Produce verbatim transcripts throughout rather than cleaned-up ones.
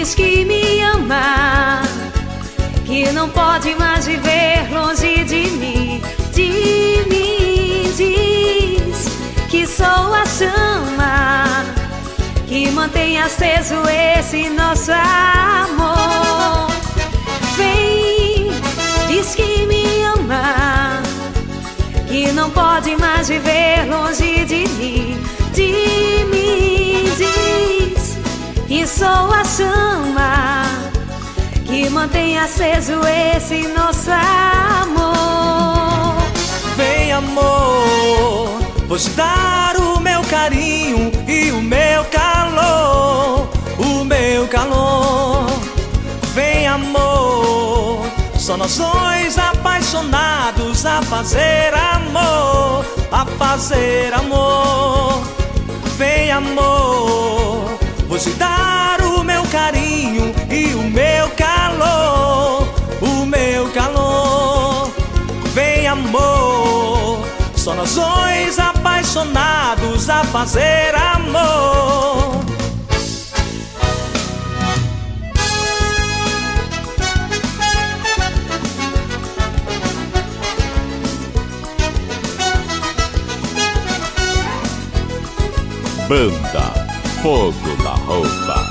diz que me ama, que não pode mais viver longe de mim. De mim diz que sou a chama que mantém aceso esse nosso amor. Vem, diz que me ama, que não pode mais viver longe de mim. De mim diz que sou a chama que mantém aceso esse nosso amor. Vem, amor, vou te dar o meu carinho e o meu calor, o meu calor. Vem, amor, só nós dois apaixonados a fazer amor, a fazer amor. Vem, amor, vou te dar o meu carinho e o meu calor, o meu calor. Vem, amor, só nós dois apaixonados a fazer amor. Banda Fogo na Roupa.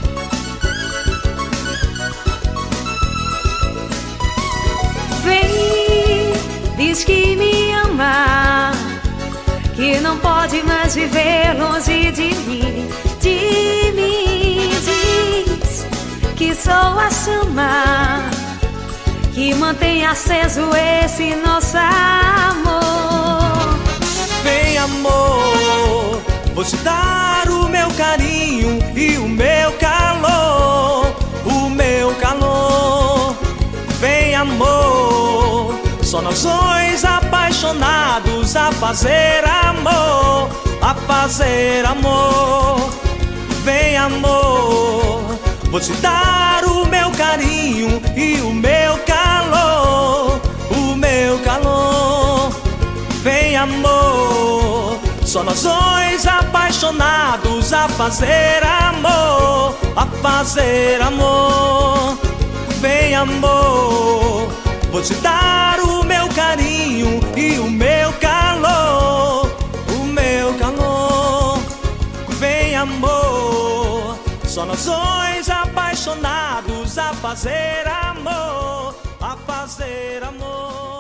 Vem, diz que me ama, que não pode mais viver longe de mim. De mim diz que sou a chama que mantém aceso esse nosso amor. Vem, amor, vou te dar o meu carinho e o meu calor, o meu calor. Vem, amor, só nós dois apaixonados a fazer amor, a fazer amor. Vem, amor, vou te dar o meu carinho e o meu calor, o meu calor. Vem, amor, só nós dois apaixonados a fazer amor, a fazer amor. Vem, amor, vou te dar o meu carinho e o meu calor, o meu calor. Vem, amor, só nós dois apaixonados a fazer amor, a fazer amor.